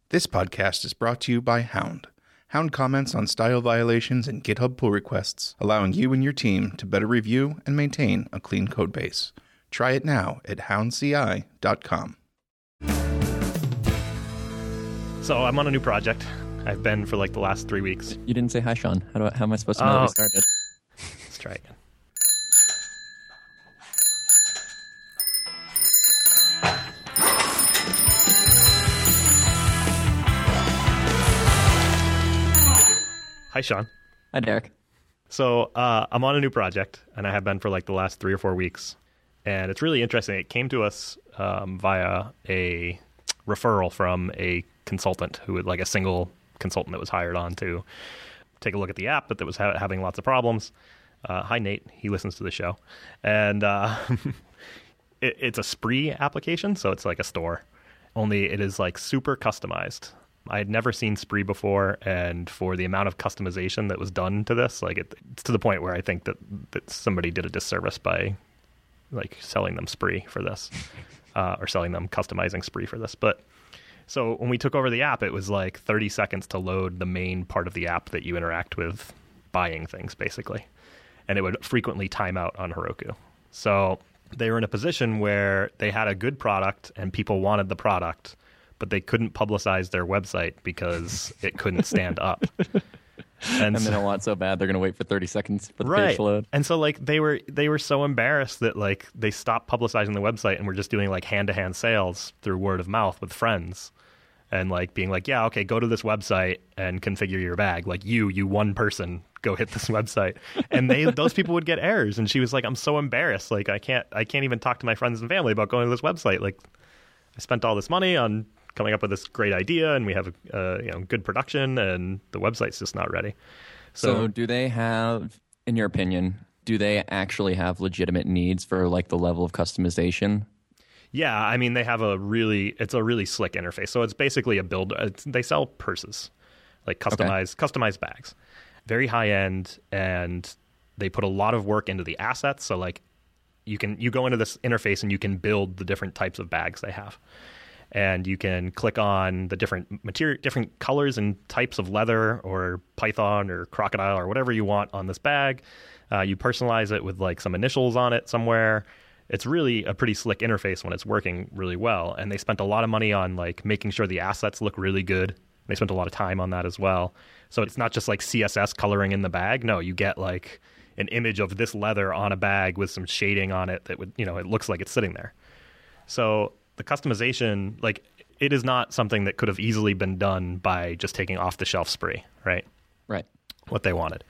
This podcast is brought to you by Hound. Hound comments on style violations and GitHub pull requests, allowing you and your team to better review and maintain a clean code base. Try it now at houndci.com. So I'm on a new project. I've been for like the last 3 weeks. You didn't say hi, Sean. How am I supposed to know that we started? Let's try again. Hi, Sean. Hi, Derek. So I'm on a new project, and I have been for like the last 3 or 4 weeks. And it's really interesting. It came to us via a referral from a consultant who was like a single consultant that was hired on to take a look at the app that was having lots of problems. Hi, Nate. He listens to the show. And it's a Spree application, so it's like a store. Only it is like super customized. I had never seen Spree before, and for the amount of customization that was done to this, like it's to the point where I think that somebody did a disservice by like selling them Spree for this, or selling them customizing Spree for this. But so when we took over the app, it was like 30 seconds to load the main part of the app that you interact with buying things, basically. And it would frequently time out on Heroku. So they were in a position where they had a good product and people wanted the product, but they couldn't publicize their website because it couldn't stand up. And they don't want so bad they're going to wait for 30 seconds for the page to load. And so like they were so embarrassed that like they stopped publicizing the website and were just doing like hand-to-hand sales through word of mouth with friends. And like being like, yeah, okay, go to this website and configure your bag. Like you one person, go hit this website. And those people would get errors. And she was like, I'm so embarrassed. Like I can't even talk to my friends and family about going to this website. Like I spent all this money on coming up with this great idea, and we have good production, and the website's just not ready. So do they have, in your opinion, do they actually have legitimate needs for like the level of customization? Yeah, I mean, they have it's a really slick interface. So it's basically they sell purses, like customized bags, very high end, and they put a lot of work into the assets. So like you go into this interface and you can build the different types of bags they have. And you can click on the different different colors and types of leather or python or crocodile or whatever you want on this bag. You personalize it with like some initials on it somewhere. It's really a pretty slick interface when it's working really well. And they spent a lot of money on like making sure the assets look really good. They spent a lot of time on that as well. So it's not just like CSS coloring in the bag. No, you get like an image of this leather on a bag with some shading on it that would, it looks like it's sitting there. So the customization, like, it is not something that could have easily been done by just taking off-the-shelf Spree, right? Right. What they wanted.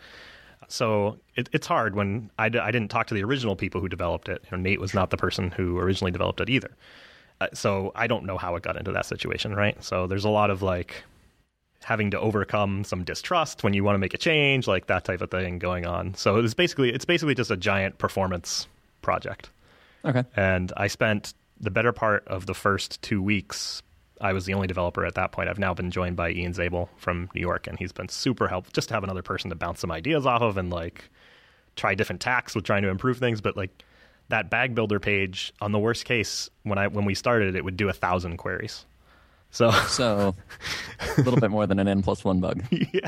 So it's hard when I didn't talk to the original people who developed it. Nate was not the person who originally developed it either. So I don't know how it got into that situation, right? So there's a lot of, like, having to overcome some distrust when you want to make a change, like that type of thing going on. So it's basically just a giant performance project. Okay. And I spent the better part of the first 2 weeks, I was the only developer at that point. I've now been joined by Ian Zabel from New York, and he's been super helpful just to have another person to bounce some ideas off of and like try different tacks with trying to improve things. But like that bag builder page, on the worst case, when we started, it would do 1,000 queries. So a little bit more than an N+1 bug.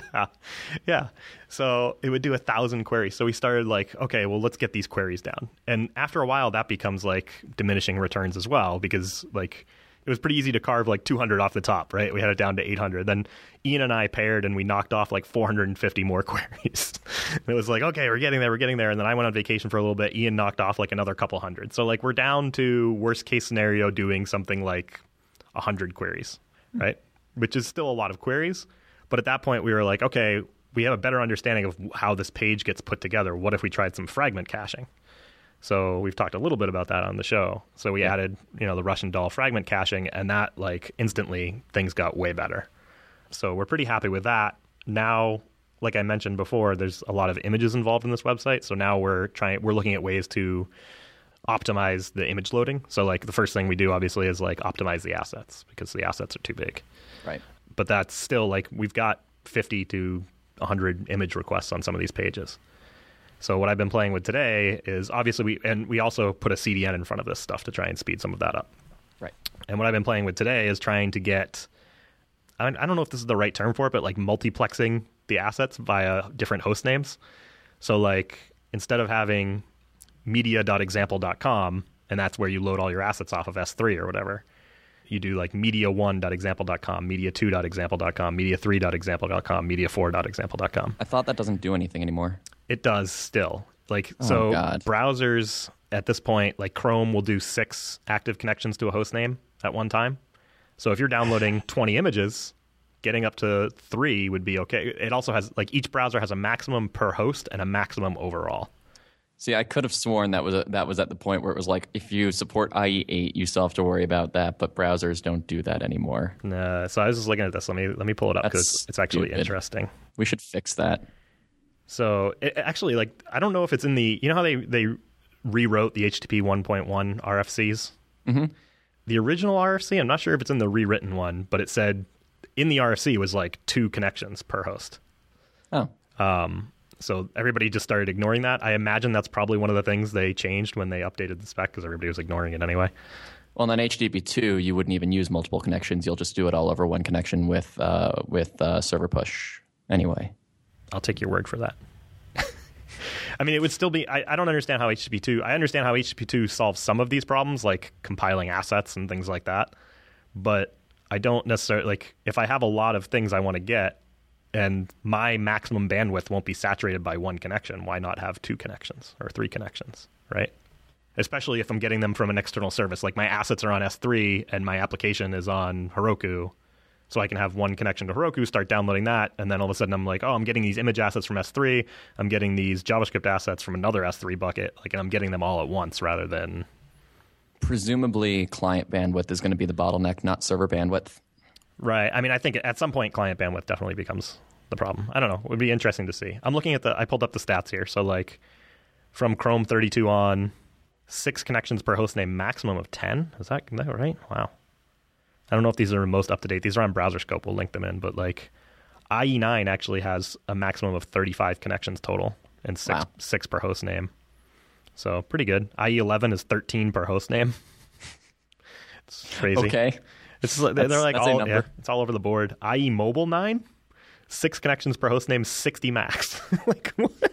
Yeah. So it would do 1,000 queries. So we started like, okay, well, let's get these queries down. And after a while, that becomes like diminishing returns as well, because like it was pretty easy to carve like 200 off the top, right? We had it down to 800. Then Ian and I paired and we knocked off like 450 more queries. It was like, okay, we're getting there. And then I went on vacation for a little bit. Ian knocked off like another couple hundred. So like we're down to worst case scenario doing something like 100 queries, right? Which is still a lot of queries. But at that point, we were like, okay, we have a better understanding of how this page gets put together. What if we tried some fragment caching? So we've talked a little bit about that on the show. So we added, the Russian doll fragment caching, and that like instantly things got way better. So we're pretty happy with that. Now, like I mentioned before, there's a lot of images involved in this website. So now we're looking at ways to optimize the image loading. So like the first thing we do obviously is like optimize the assets because the assets are too big. Right. But that's still like we've got 50 to 100 image requests on some of these pages. So what I've been playing with today is obviously we also put a CDN in front of this stuff to try and speed some of that up. Right. And what I've been playing with today is trying to get I don't know if this is the right term for it, but like multiplexing the assets via different host names. So like instead of having media.example.com, and that's where you load all your assets off of S3 or whatever, you do like media1.example.com, media2.example.com, media3.example.com, media4.example.com. I thought that doesn't do anything anymore. It does still. Like, Oh, so God. browsers at this point, like Chrome will do 6 active connections to a host name at one time. So if you're downloading 20 images, getting up to 3 would be okay. It also has, like, each browser has a maximum per host and a maximum overall. See, I could have sworn that was at the point where it was like, if you support IE8, you still have to worry about that, but browsers don't do that anymore. Nah, so I was just looking at this. Let me pull it up because That's it's actually stupid. interesting. We should fix that. So it actually, like, I don't know if it's in the, you know how they rewrote the HTTP 1.1 RFCs? Mm-hmm. The original RFC, I'm not sure if it's in the rewritten one, but it said in the RFC was like 2 connections per host. Oh. So everybody just started ignoring that. I imagine that's probably one of the things they changed when they updated the spec because everybody was ignoring it anyway. Well, and then HTTP2, you wouldn't even use multiple connections. You'll just do it all over one connection with server push anyway. I'll take your word for that. I mean, it would still be... I don't understand how HTTP2... I understand how HTTP2 solves some of these problems, like compiling assets and things like that. But I don't necessarily... Like, if I have a lot of things I want to get, and my maximum bandwidth won't be saturated by 1 connection, why not have 2 connections or 3 connections, right? Especially if I'm getting them from an external service. Like, my assets are on S3, and my application is on Heroku. So I can have 1 connection to Heroku, start downloading that, and then all of a sudden I'm like, oh, I'm getting these image assets from S3, I'm getting these JavaScript assets from another S3 bucket, like, and I'm getting them all at once rather than... Presumably, client bandwidth is going to be the bottleneck, not server bandwidth. Right. I mean, I think at some point client bandwidth definitely becomes the problem. I don't know. It would be interesting to see. I'm looking at I pulled up the stats here. So like from Chrome 32 on, 6 connections per host name, maximum of 10. Is that right? Wow. I don't know if these are most up to date. These are on BrowserScope. We'll link them in. But like IE9 actually has a maximum of 35 connections total and 6 per host name. So pretty good. IE11 is 13 per host name. It's crazy. Okay. It's they're like that's a all number. it's all over the board. IE Mobile 9, 6 connections per host name, 60 max. Like what?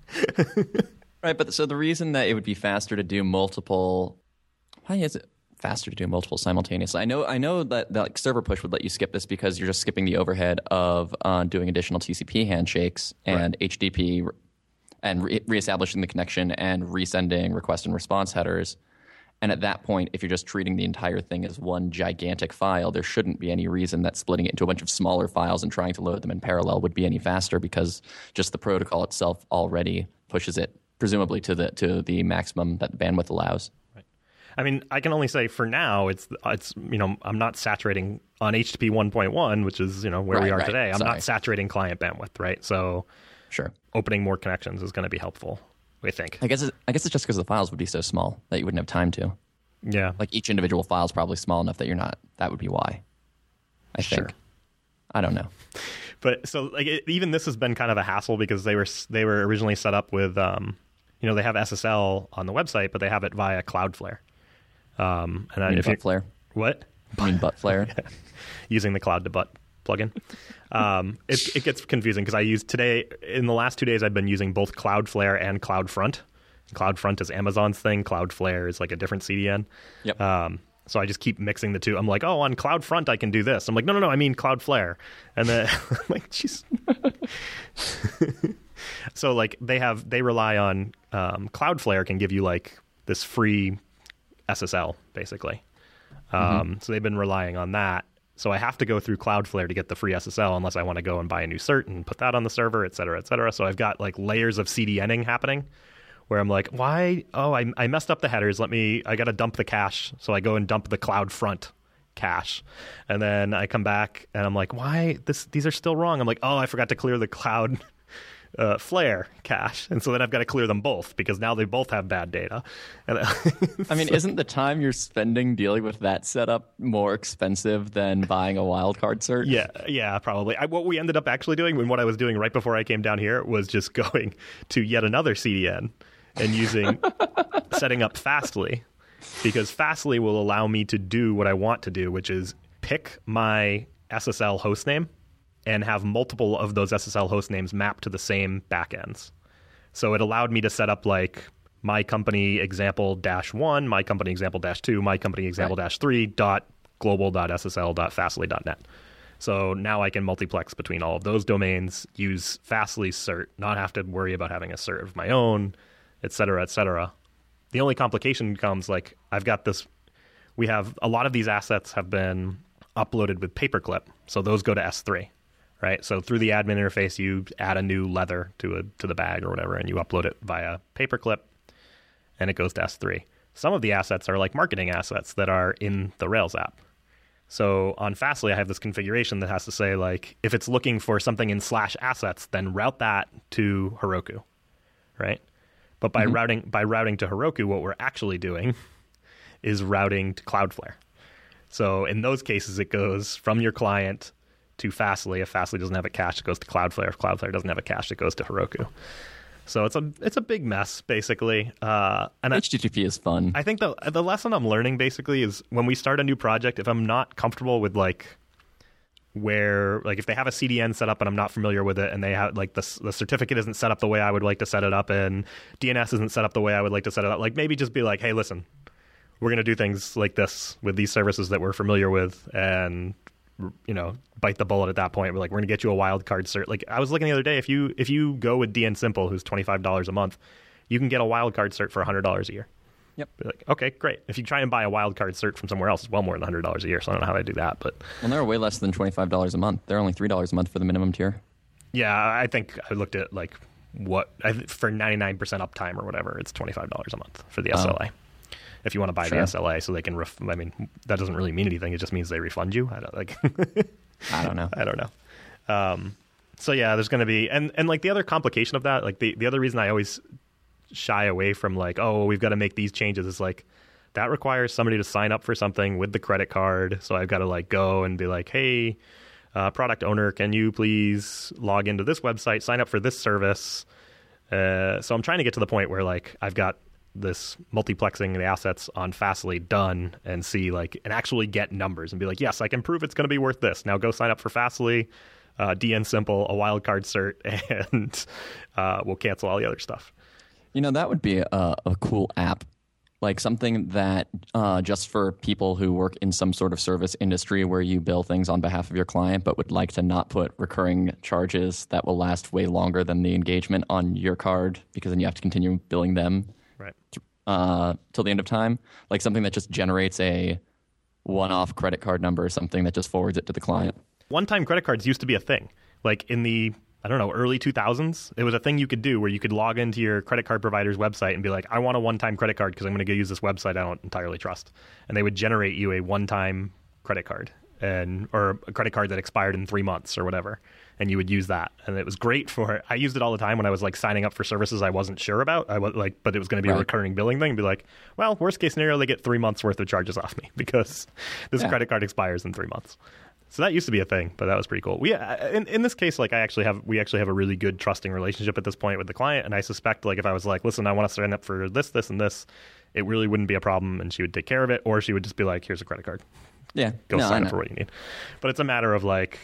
Right, but so the reason that it would be faster to do multiple, why is it faster to do multiple simultaneously? I know that like server push would let you skip this because you're just skipping the overhead of doing additional TCP handshakes and HTTP and reestablishing the connection and resending request and response headers. And at that point, if you're just treating the entire thing as one gigantic file, there shouldn't be any reason that splitting it into a bunch of smaller files and trying to load them in parallel would be any faster because just the protocol itself already pushes it presumably to the maximum that the bandwidth allows. Right. I mean, I can only say for now, it's I'm not saturating on HTTP 1.1, which is where we are today. I'm not saturating client bandwidth, right? So sure, opening more connections is going to be helpful. I think. I guess it's just because the files would be so small that you wouldn't have time to. Yeah. Like each individual file is probably small enough that you're not. That would be why. I think. I don't know. But so like even this has been kind of a hassle because they were originally set up with they have SSL on the website, but they have it via Cloudflare. And you mean Buttflare? What? You mean Buttflare? Yeah. Using the Cloud to Butt plugin. It gets confusing because in the last 2 days, I've been using both Cloudflare and CloudFront. CloudFront is Amazon's thing. Cloudflare is like a different CDN. Yep. So I just keep mixing the two. I'm like, oh, on CloudFront, I can do this. I'm like, no, I mean Cloudflare. And then I'm like, jeez. So like they rely on Cloudflare can give you like this free SSL basically. So they've been relying on that. So I have to go through Cloudflare to get the free SSL unless I want to go and buy a new cert and put that on the server, et cetera, et cetera. So I've got like layers of CDNing happening where I'm like, why? Oh, I messed up the headers. I got to dump the cache. So I go and dump the CloudFront cache. And then I come back and I'm like, why? These are still wrong. I'm like, oh, I forgot to clear the Cloud Flare cache, and so then I've got to clear them both because now they both have bad data. And I mean, isn't the time you're spending dealing with that setup more expensive than buying a wildcard cert? Yeah, probably. What we ended up actually doing, and what I was doing right before I came down here, was just going to yet another CDN and setting up Fastly, because Fastly will allow me to do what I want to do, which is pick my SSL hostname and have multiple of those SSL hostnames mapped to the same backends. So it allowed me to set up like my company example -1, my company example -2, my company example -3 .global.ssl.fastly.net. So now I can multiplex between all of those domains, use Fastly cert, not have to worry about having a cert of my own, et cetera, et cetera. The only complication comes like I've got this. We have a lot of these assets have been uploaded with Paperclip, so those go to S3, right? So through the admin interface, you add a new leather to the bag or whatever, and you upload it via Paperclip, and it goes to S3. Some of the assets are like marketing assets that are in the Rails app. So on Fastly, I have this configuration that has to say, like, if it's looking for something in /assets, then route that to Heroku, right? But by routing to Heroku, what we're actually doing is routing to Cloudflare. So in those cases, it goes from your client to Fastly. If Fastly doesn't have a cache, it goes to Cloudflare. If Cloudflare doesn't have a cache, it goes to Heroku. So it's a big mess, basically. And HTTP is fun. I think the lesson I'm learning basically is when we start a new project, if I'm not comfortable with like where, like if they have a CDN set up and I'm not familiar with it, and they have like the certificate isn't set up the way I would like to set it up, and DNS isn't set up the way I would like to set it up, like maybe just be like, hey, listen, we're going to do things like this with these services that we're familiar with, and bite the bullet at that point. We're like, we're going to get you a wildcard cert. Like I was looking the other day, if you go with DN Simple, who's $25 a month, you can get a wildcard cert for $100 a year. Yep. Be like, okay, great. If you try and buy a wildcard cert from somewhere else, it's well more than $100 a year. So I don't know how they do that, but they're way less than $25 a month. They're only $3 a month for the minimum tier. Yeah, I think I looked at like for 99% uptime or whatever, it's $25 a month for the SLA. If you want to buy the SLA, so they can I mean, that doesn't really mean anything. It just means they refund you. I don't know. I don't know. So yeah, there's going to be, and like the other complication of that, like the other reason I always shy away from like, oh, we've got to make these changes, is like that requires somebody to sign up for something with the credit card. So I've got to like go and be like, hey, product owner, can you please log into this website, sign up for this service? So I'm trying to get to the point where like I've got this multiplexing the assets on Fastly done, and see like, and actually get numbers and be like, yes, I can prove it's going to be worth this. Now go sign up for Fastly, DN Simple, a wildcard cert, and we'll cancel all the other stuff. That would be a cool app, like something that just for people who work in some sort of service industry where you bill things on behalf of your client, but would like to not put recurring charges that will last way longer than the engagement on your card, because then you have to continue billing them. Right. Till the end of time, like something that just generates a one-off credit card number or something that just forwards it to the client. One-time credit cards used to be a thing. Like in the, I don't know, early 2000s, it was a thing you could do where you could log into your credit card provider's website and be like, I want a one-time credit card because I'm going to go use this website I don't entirely trust. And they would generate you a one-time credit card, or a credit card that expired in 3 months or whatever. And you would use that, and it was great for. I used it all the time when I was like signing up for services I wasn't sure about. I was like, but it was going to be a recurring billing thing. And be like, well, worst case scenario, they get 3 months worth of charges off me because this credit card expires in 3 months. So that used to be a thing, but that was pretty cool. We in this case, like we actually have a really good trusting relationship at this point with the client, and I suspect like if I was like, listen, I want to sign up for this, and this, it really wouldn't be a problem, and she would take care of it, or she would just be like, here's a credit card. Yeah, go sign up for what you need. But it's a matter of like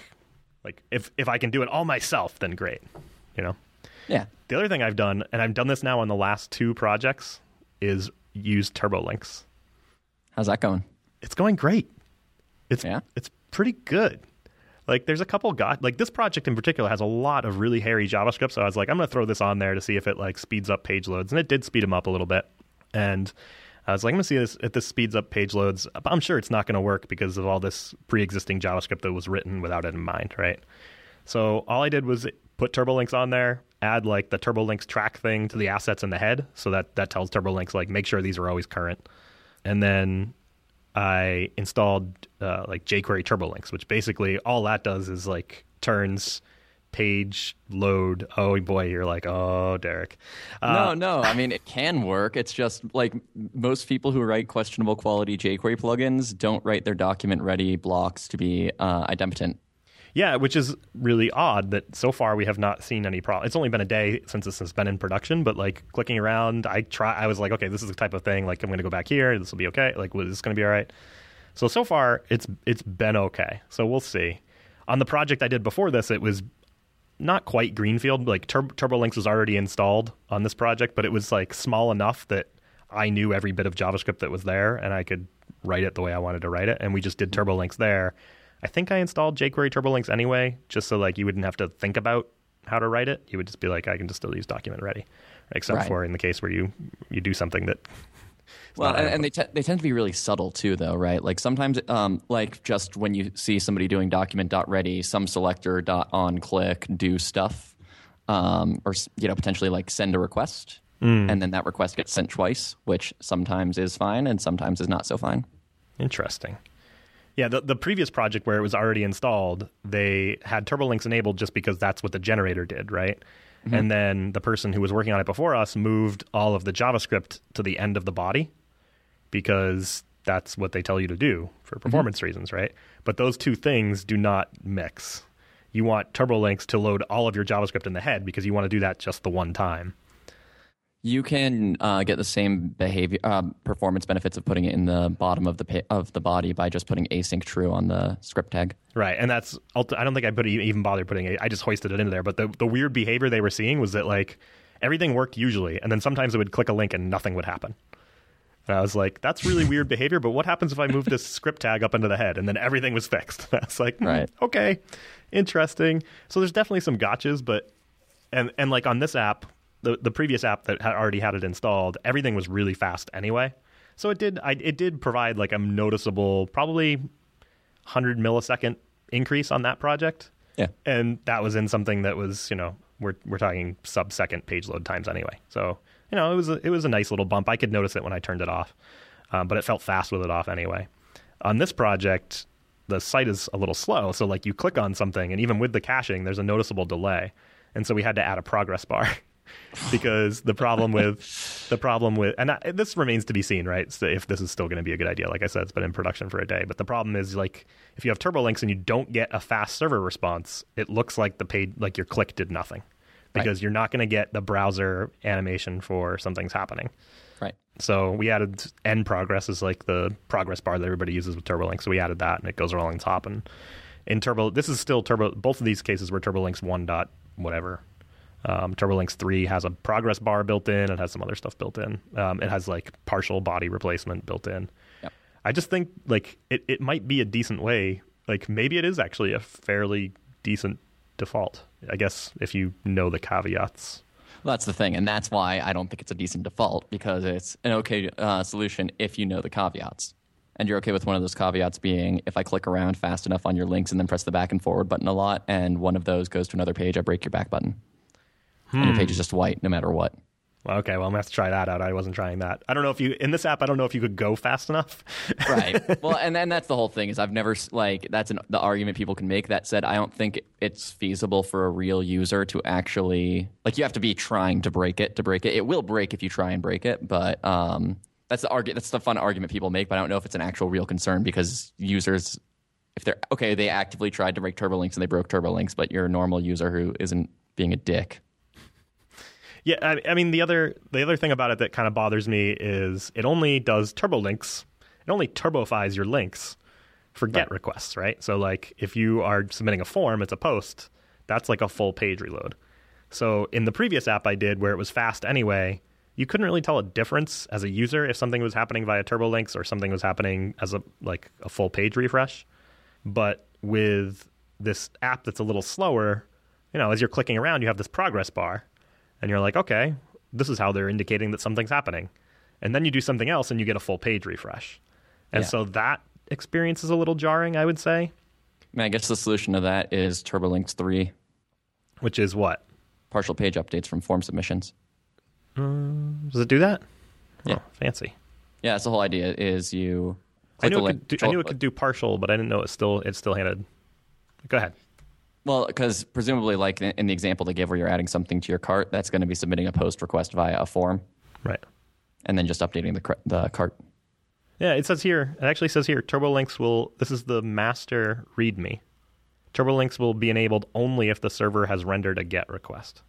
if I can do it all myself, then great, Yeah. The other thing I've done, and I've done this now on the last 2 projects, is use TurboLinks. How's that going? It's going great. It's pretty good. Like there's a couple like this project in particular has a lot of really hairy JavaScript, so I was like, I'm going to throw this on there to see if it like speeds up page loads, and it did speed them up a little bit. And I was like, I'm going to see if this speeds up page loads. I'm sure it's not going to work because of all this pre-existing JavaScript that was written without it in mind, right? So all I did was put TurboLinks on there, add like the TurboLinks track thing to the assets in the head, so that tells TurboLinks like make sure these are always current. And then I installed like jQuery TurboLinks, which basically all that does is like turns page load. Oh boy, you're like, oh, Derek. No. I mean, it can work. It's just like most people who write questionable quality jQuery plugins don't write their document-ready blocks to be idempotent. Yeah, which is really odd that so far we have not seen any problem. It's only been a day since this has been in production, but like clicking around, I was like, okay, this is the type of thing. Like I'm going to go back here. This will be okay. Like, is this going to be all right? So far it's been okay. So we'll see. On the project I did before this, it was not quite greenfield. Like TurboLinks was already installed on this project, but it was like small enough that I knew every bit of JavaScript that was there, and I could write it the way I wanted to write it. And we just did TurboLinks there. I think I installed jQuery TurboLinks anyway, just so like you wouldn't have to think about how to write it. You would just be like, I can just still use document ready, except for in the case where you do something that. Well, and they tend to be really subtle too, though, right? Like sometimes, like just when you see somebody doing document.ready, some selector on click do stuff, or potentially like send a request, and then that request gets sent twice, which sometimes is fine and sometimes is not so fine. Interesting. Yeah, the previous project where it was already installed, they had TurboLinks enabled just because that's what the generator did, right? Mm-hmm. And then the person who was working on it before us moved all of the JavaScript to the end of the body because that's what they tell you to do for performance reasons, right? But those two things do not mix. You want TurboLinks to load all of your JavaScript in the head because you want to do that just the one time. You can get the same behavior performance benefits of putting it in the bottom of the body by just putting async true on the script tag. Right, and that's I don't think I even bothered putting it. I just hoisted it into there. But the weird behavior they were seeing was that like everything worked usually, and then sometimes it would click a link and nothing would happen. And I was like, that's really weird behavior. But what happens if I move this script tag up into the head and then everything was fixed? That's like, right. Okay, interesting. So there's definitely some gotchas, but and like on this app. The previous app that had already had it installed, everything was really fast anyway. So it did provide like a noticeable, probably 100 millisecond increase on that project. Yeah, and that was in something that was we're talking sub-second page load times anyway. So it was a nice little bump. I could notice it when I turned it off, but it felt fast with it off anyway. On this project, the site is a little slow, so like you click on something, and even with the caching, there's a noticeable delay, and so we had to add a progress bar. Because the problem with this remains to be seen, right? So if this is still going to be a good idea, like I said, it's been in production for a day. But the problem is, like, if you have TurboLinks and you don't get a fast server response, it looks like the page, like your click did nothing, because you're not going to get the browser animation for something's happening. Right. So we added end progress as like the progress bar that everybody uses with TurboLinks. So we added that, and it goes along the top. And in this is still Turbo. Both of these cases were TurboLinks 1. Whatever. TurboLinks 3 has a progress bar built in. It has some other stuff built in. It has like partial body replacement built in. Yep. I just think like it might be a decent way. Like maybe it is actually a fairly decent default, I guess, if you know the caveats. Well, that's the thing, and that's why I don't think it's a decent default, because it's an okay solution if you know the caveats. And you're okay with one of those caveats being, if I click around fast enough on your links and then press the back and forward button a lot, and one of those goes to another page, I break your back button. And your page is just white no matter what. Okay, well, I'm going to have to try that out. I wasn't trying that. I don't know if in this app, I don't know if you could go fast enough. Right. Well, and then that's the whole thing, is I've never, like, that's the argument people can make. That said, I don't think it's feasible for a real user to actually, like, you have to be trying to break it. It will break if you try and break it, but that's the fun argument people make, but I don't know if it's an actual real concern, because users, if they're, okay, they actively tried to break TurboLinks and they broke TurboLinks, but you're a normal user who isn't being a dick. Yeah, I mean, the other thing about it that kind of bothers me is it only does TurboLinks. It only turbofies your links for GET requests, right? So, like, if you are submitting a form, it's a post, that's like a full page reload. So in the previous app I did, where it was fast anyway, you couldn't really tell a difference as a user if something was happening via TurboLinks or something was happening as a full page refresh. But with this app that's a little slower, as you're clicking around, you have this progress bar. And you're like, okay, this is how they're indicating that something's happening. And then you do something else and you get a full page refresh. And so that experience is a little jarring, I would say. I guess the solution to that is TurboLinks 3. Which is what? Partial page updates from form submissions. Does it do that? Yeah. Oh, fancy. Yeah, that's the whole idea, is you... I knew it could do partial, but I didn't know it still handed. Go ahead. Well, because presumably, like in the example they give where you're adding something to your cart, that's going to be submitting a post request via a form. Right. And then just updating the cart. Yeah, it actually says here, TurboLinks this is the master README. TurboLinks will be enabled only if the server has rendered a GET request.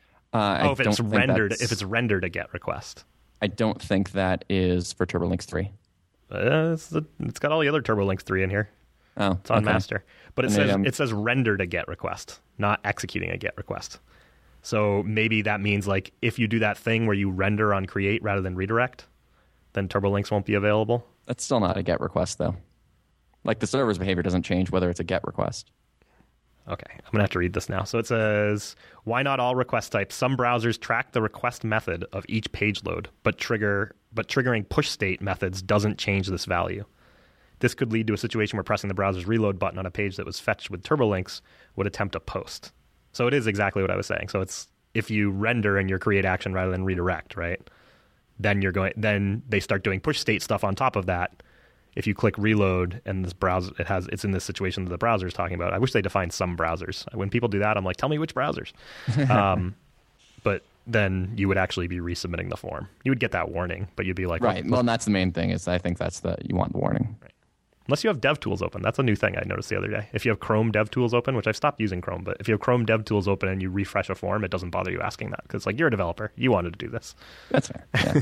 If it's rendered a GET request. I don't think that is for TurboLinks 3. It's got all the other TurboLinks 3 in here. Oh, It's on okay. master. But And maybe it says render to get request, not executing a get request. So maybe that means like if you do that thing where you render on create rather than redirect, then TurboLinks won't be available. That's still not a GET request, though. Like, the server's behavior doesn't change whether it's a GET request. Okay, I'm going to have to read this now. So it says, why not all request types? Some browsers track the request method of each page load, but triggering push state methods doesn't change this value. This could lead to a situation where pressing the browser's reload button on a page that was fetched with TurboLinks would attempt a post. So it is exactly what I was saying. So it's if you render in your create action rather than redirect, right? Then they start doing push state stuff on top of that. If you click reload and this browser, it's in this situation that the browser is talking about. I wish they defined some browsers. When people do that, I'm like, tell me which browsers. But then you would actually be resubmitting the form. You would get that warning, but you'd be like, Right. oh, Well, and that's the main thing is I think you want the warning. Right. Unless you have DevTools open. That's a new thing I noticed the other day. If you have Chrome DevTools open, which I've stopped using Chrome, but if you have Chrome DevTools open and you refresh a form, it doesn't bother you asking that because like you're a developer. You wanted to do this. That's fair. Yeah.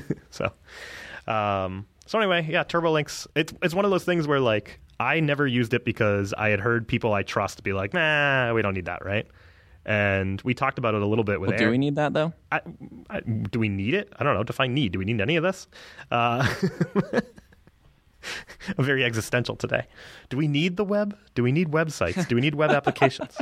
So anyway, yeah, TurboLinks. It's one of those things where like I never used it because I had heard people I trust be like, nah, we don't need that, right? And we talked about it a little bit with Well, do we need that, though? do we need it? I don't know. Define need. Do we need any of this? I'm very existential today. Do we need the web? Do we need websites? Do we need web applications?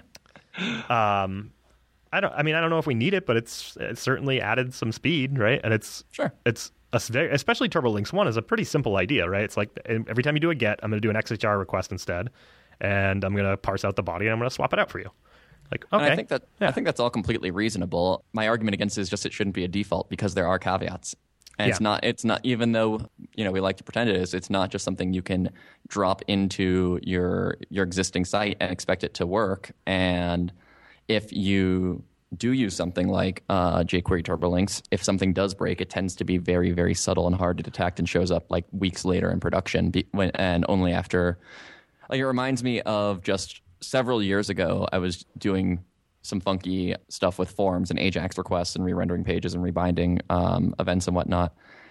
I don't know if we need it, but it's certainly added some speed, right? And it's especially TurboLinks 1 is a pretty simple idea, right? It's like every time you do a get, I'm going to do an XHR request instead, and I'm going to parse out the body and I'm going to swap it out for you. Like, okay. And I think that's all completely reasonable. My argument against it is just it shouldn't be a default because there are caveats. And it's not even though, we like to pretend it is, it's not just something you can drop into your existing site and expect it to work. And if you do use something like jQuery TurboLinks, if something does break, it tends to be very, very subtle and hard to detect and shows up like weeks later in production and only after. Like, it reminds me of just several years ago, I was doing some funky stuff with forms and AJAX requests and re-rendering pages and rebinding events and whatnot.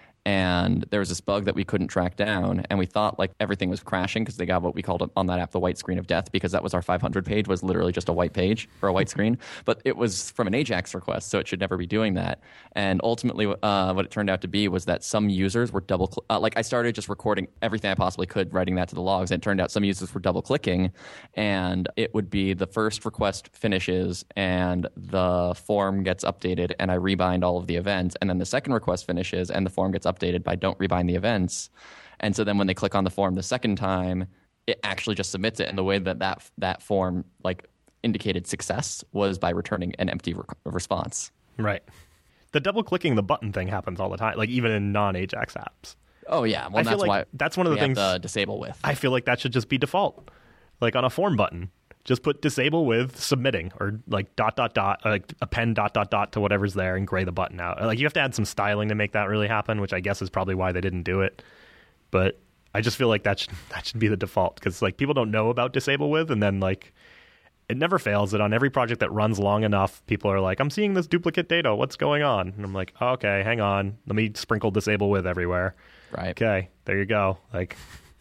And there was this bug that we couldn't track down, and we thought like everything was crashing because they got what we called on that app the white screen of death, because that was our 500 page was literally just a white page or a white screen. But it was from an AJAX request, so it should never be doing that. And ultimately, what it turned out to be was that some users were I started just recording everything I possibly could, writing that to the logs, and it turned out some users were double clicking, and it would be the first request finishes and the form gets updated, and I rebind all of the events, and then the second request finishes and the form gets updated by don't rebind the events. And so then when they click on the form the second time, it actually just submits it. And the way that form like indicated success was by returning an empty response. Right. The double clicking the button thing happens all the time, like even in non-AJAX apps. Oh yeah, well that's why that's one of the things to disable with. I feel like that should just be default, like on a form button. Just put disable with submitting, or like ... like append ... to whatever's there and gray the button out. Like you have to add some styling to make that really happen, which I guess is probably why they didn't do it. But I just feel like that should be the default, because like people don't know about disable with, and then like it never fails that on every project that runs long enough, people are like, I'm seeing this duplicate data. What's going on? And I'm like, oh, okay, hang on. Let me sprinkle disable with everywhere. Right. Okay, there you go. Like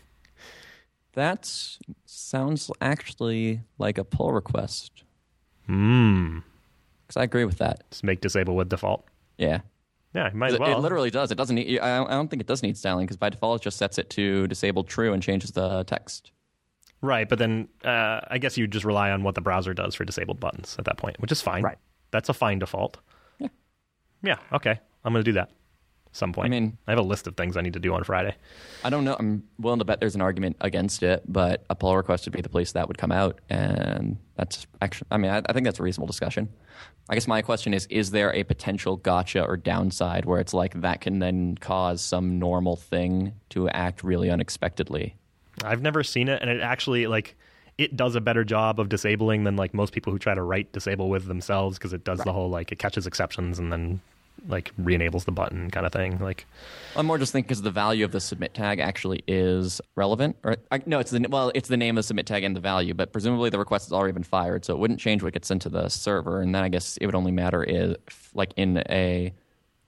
that sounds actually like a pull request. Because I agree with that. Just make disable with default. Yeah. Yeah, you might as well. It literally does. It doesn't need. I don't think it does need styling, because by default it just sets it to disabled true and changes the text. Right, but then I guess you just rely on what the browser does for disabled buttons at that point, which is fine. Right. That's a fine default. Yeah. Yeah. Okay. I'm going to do that. Some point. I mean, I have a list of things I need to do on Friday. I don't know. I'm willing to bet there's an argument against it, but a pull request would be the place that would come out, and that's actually. I mean, I think that's a reasonable discussion. I guess my question is there a potential gotcha or downside where it's like that can then cause some normal thing to act really unexpectedly? I've never seen it, and it actually like it does a better job of disabling than like most people who try to write disable with themselves, because it does the whole like it catches exceptions and then like re-enables the button kind of thing. Like I'm more just thinking because the value of the submit tag actually is relevant. Or no, it's the name of the submit tag and the value, but presumably the request has already been fired, so it wouldn't change what gets sent to the server. And then I guess it would only matter if, like in a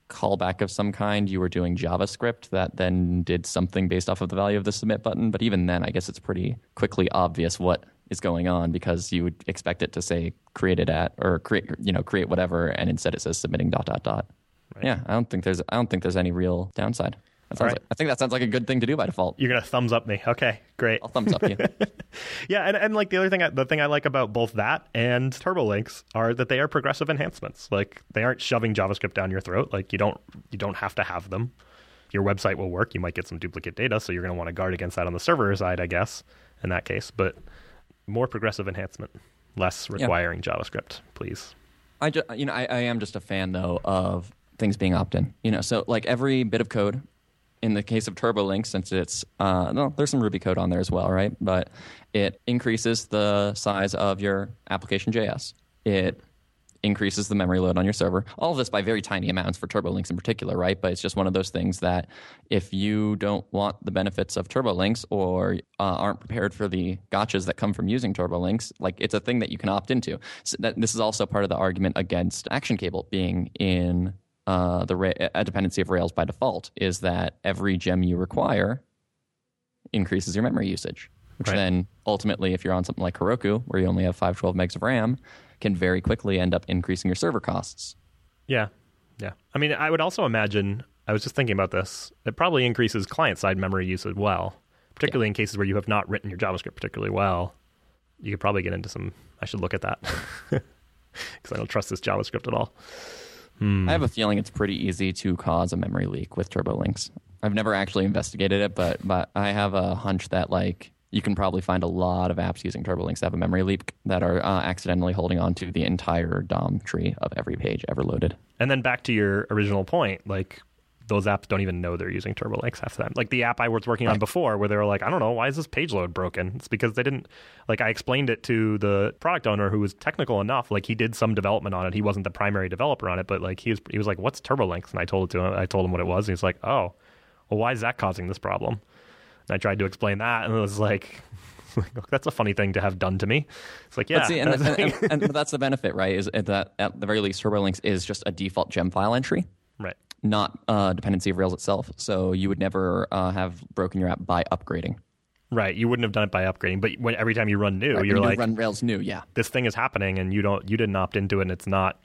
callback of some kind, you were doing JavaScript that then did something based off of the value of the submit button. But even then, I guess it's pretty quickly obvious what is going on, because you would expect it to say created at, or create whatever, and instead it says submitting ... Right. Yeah, I don't think there's any real downside. I think that sounds like a good thing to do by default. You're gonna thumbs up me. Okay, great. I'll thumbs up you. Yeah, and like the thing I like about both that and TurboLinks are that they are progressive enhancements. Like, they aren't shoving JavaScript down your throat. Like, you don't have to have them. Your website will work. You might get some duplicate data, so you're gonna want to guard against that on the server side, I guess, in that case. But more progressive enhancement, less requiring JavaScript, please. I am just a fan though of things being opt-in. So like every bit of code. In the case of TurboLinks, since it's there's some Ruby code on there as well, right? But it increases the size of your application.js. It increases the memory load on your server. All of this by very tiny amounts for TurboLinks in particular, right? But it's just one of those things that if you don't want the benefits of TurboLinks or aren't prepared for the gotchas that come from using TurboLinks, like, it's a thing that you can opt into. So this is also part of the argument against Action Cable being in a dependency of Rails by default, is that every gem you require increases your memory usage, which then ultimately, if you're on something like Heroku, where you only have 512 megs of RAM, can very quickly end up increasing your server costs. Yeah. I mean, I would also imagine, I was just thinking about this, it probably increases client-side memory use as well, particularly in cases where you have not written your JavaScript particularly well. You could probably get into some, I should look at that, because I don't trust this JavaScript at all. I have a feeling it's pretty easy to cause a memory leak with TurboLinks. I've never actually investigated it, but I have a hunch that, like, you can probably find a lot of apps using TurboLinks that have a memory leak that are accidentally holding on to the entire DOM tree of every page ever loaded. And then back to your original point, like, those apps don't even know they're using TurboLinks half the time. Like the app I was working on before, where they were like, I don't know, why is this page load broken? It's because they didn't, like, I explained it to the product owner who was technical enough. Like, he did some development on it. He wasn't the primary developer on it, but like he was like, what's TurboLinks? And I told him what it was. And he's like, oh, well, why is that causing this problem? And I tried to explain that, and it was like, that's a funny thing to have done to me. It's like, yeah. But see, and that's the benefit, right? Is that at the very least, TurboLinks is just a default gem file entry. Right. Not a dependency of Rails itself. So you would never have broken your app by upgrading. Right. You wouldn't have done it by upgrading, but every time you run new, you're like, run Rails new, this thing is happening, and you didn't opt into it, and it's not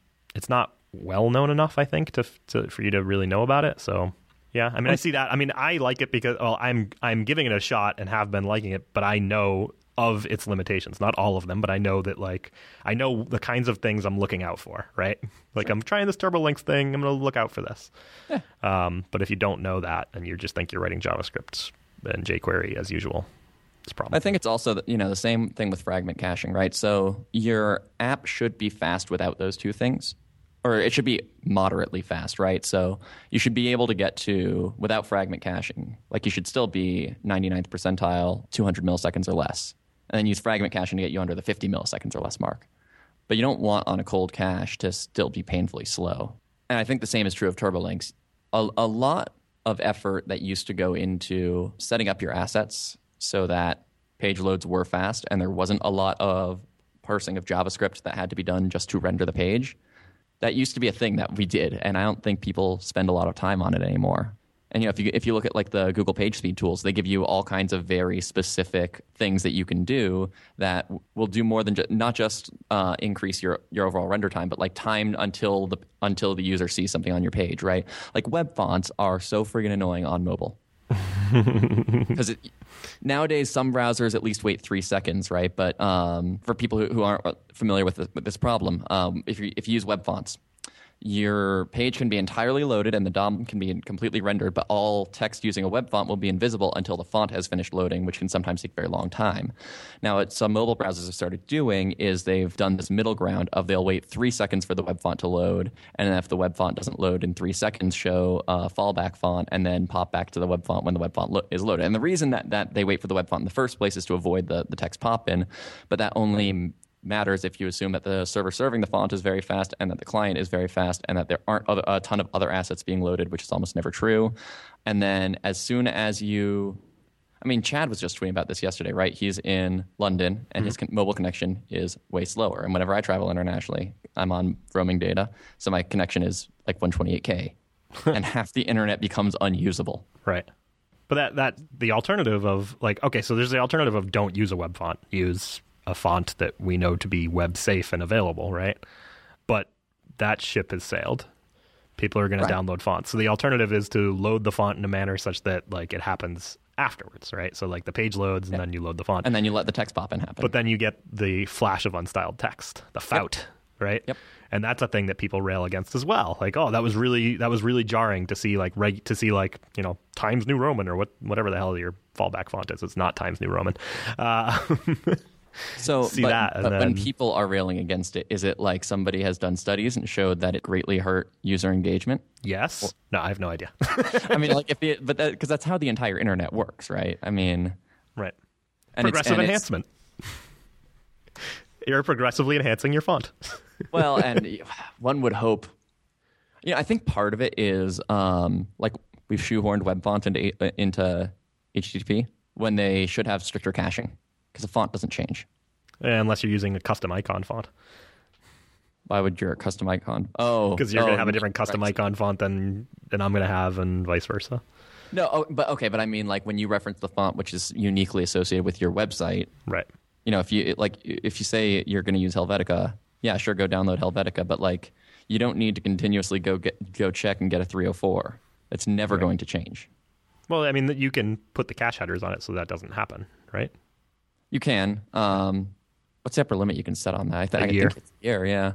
well known enough, I think, for you to really know about it. So yeah, I mean, I see that. I mean, I like it because, well, I'm giving it a shot and have been liking it, but I know of its limitations. Not all of them, but I know that, like, I know the kinds of things I'm looking out for, right? Like, I'm trying this TurboLinks thing, I'm going to look out for this. Yeah. But if you don't know that and you just think you're writing JavaScript and jQuery as usual, it's a problem. I think it's also, the same thing with fragment caching, right? So your app should be fast without those two things. Or it should be moderately fast, right? So you should be able to get to, without fragment caching, like, you should still be 99th percentile, 200 milliseconds or less. And then use fragment caching to get you under the 50 milliseconds or less mark. But you don't want on a cold cache to still be painfully slow. And I think the same is true of TurboLinks. A lot of effort that used to go into setting up your assets so that page loads were fast and there wasn't a lot of parsing of JavaScript that had to be done just to render the page. That used to be a thing that we did, and I don't think people spend a lot of time on it anymore. And if you look at, like, the Google PageSpeed tools, they give you all kinds of very specific things that you can do that will do more than not just increase your overall render time, but, like, time until the user sees something on your page, right? Like, web fonts are so friggin' annoying on mobile. Because nowadays some browsers at least wait 3 seconds, right? But for people who aren't familiar with this problem, if you use web fonts, your page can be entirely loaded and the DOM can be completely rendered, but all text using a web font will be invisible until the font has finished loading, which can sometimes take a very long time. Now, what some mobile browsers have started doing is they've done this middle ground of they'll wait 3 seconds for the web font to load, and then if the web font doesn't load in 3 seconds, show a fallback font, and then pop back to the web font when the web font is loaded. And the reason that they wait for the web font in the first place is to avoid the text pop-in, but that only matters if you assume that the server serving the font is very fast and that the client is very fast and that there aren't a ton of other assets being loaded, which is almost never true. And then as soon as Chad was just tweeting about this yesterday, right? He's in London and his mobile connection is way slower. And whenever I travel internationally, I'm on roaming data. So my connection is like 128K. and half the internet becomes unusable. Right. But that the alternative of like, okay, so there's the alternative of don't use a web font, use a font that we know to be web safe and available, right? But that ship has sailed. People are going to download fonts. So the alternative is to load the font in a manner such that like it happens afterwards, right? So like the page loads and then you load the font. And then you let the text pop in happen. But then you get the flash of unstyled text, the FOUT, right? Yep. And that's a thing that people rail against as well. Like, oh, that was really jarring to see like Times New Roman or whatever the hell your fallback font is. It's not Times New Roman. So see that, but when people are railing against it, is it like somebody has done studies and showed that it greatly hurt user engagement? Yes. No, I have no idea. I mean, like because that's how the entire internet works, right? I mean, right. And Progressive enhancement. You're progressively enhancing your font. Well, and one would hope. I think part of it is like we've shoehorned web font into HTTP when they should have stricter caching because the font doesn't change. Unless you're using a custom icon font. Why would your custom icon? Oh, because you're going to have a different custom icon font than I'm going to have, and vice versa. No, but I mean, like when you reference the font, which is uniquely associated with your website, right? If you say you're going to use Helvetica, yeah, sure, go download Helvetica, but like you don't need to continuously go check and get a 304. It's never going to change. Well, I mean, you can put the cache headers on it so that doesn't happen, right? You can. What's the upper limit you can set on that? I think it's a year. Yeah.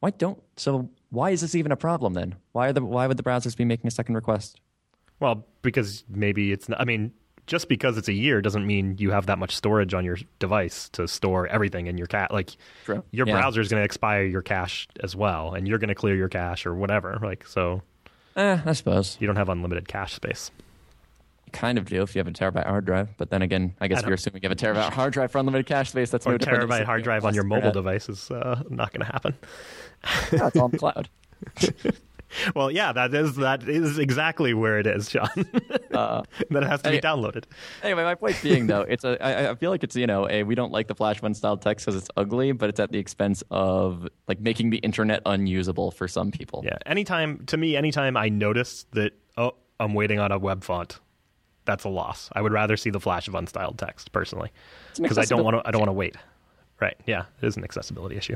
Why is this even a problem then? Why would the browsers be making a second request? Well, because maybe it's not. I mean, just because it's a year doesn't mean you have that much storage on your device to store everything in your cache. Like, true. Your browser is going to expire your cache as well, and you're going to clear your cache or whatever. Like, so. I suppose you don't have unlimited cache space. You kind of do if you have a terabyte hard drive, but then again, I guess you're assuming you have a terabyte hard drive for unlimited cache space. That's or no a terabyte hard drive on your mobile device is not going to happen. Yeah, it's all in the cloud. Well, yeah, that is exactly where it is, John. Then it has to be downloaded. Anyway, my point being, though, I feel like it's we don't like the Flash One style text because it's ugly, but it's at the expense of like making the internet unusable for some people. Yeah, anytime I notice that I'm waiting on a web font, that's a loss. I would rather see the flash of unstyled text personally, because I don't want to wait. Right? Yeah, it is an accessibility issue.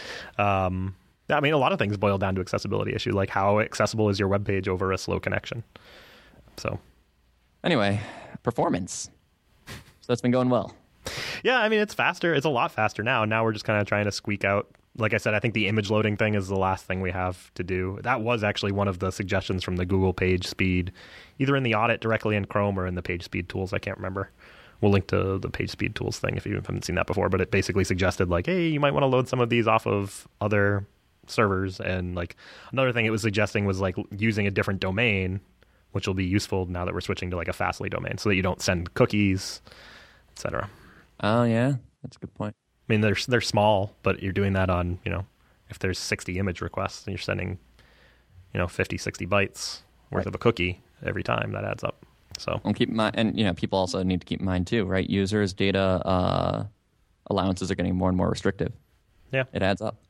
I mean, a lot of things boil down to accessibility issue, like how accessible is your web page over a slow connection. So, anyway, performance. So that's been going well. Yeah, I mean, it's faster. It's a lot faster now. Now we're just kind of trying to squeak out. Like I said, I think the image loading thing is the last thing we have to do. That was actually one of the suggestions from the Google Page Speed, either in the audit directly in Chrome or in the Page Speed tools. I can't remember. We'll link to the Page Speed tools thing if you haven't seen that before. But it basically suggested like, hey, you might want to load some of these off of other servers. And like another thing it was suggesting was like using a different domain, which will be useful now that we're switching to like a Fastly domain, so that you don't send cookies, etc. Oh yeah, that's a good point. I mean, they're small, but you're doing that on, if there's 60 image requests and you're sending, 50, 60 bytes worth of a cookie every time, that adds up. So and keep in mind, and people also need to keep in mind too, right? Users' data allowances are getting more and more restrictive. Yeah, it adds up.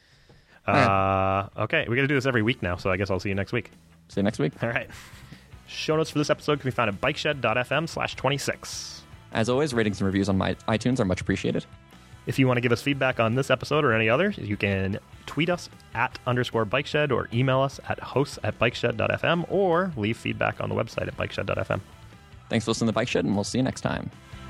Okay, we got to do this every week now, so I guess I'll see you next week. See you next week. All right. Show notes for this episode can be found at bikeshed.fm/26. As always, ratings and reviews on my iTunes are much appreciated. If you want to give us feedback on this episode or any others, you can tweet us at _bikeshed or email us at hosts@bikeshed.fm or leave feedback on the website at bikeshed.fm. Thanks for listening to Bike Shed, and we'll see you next time.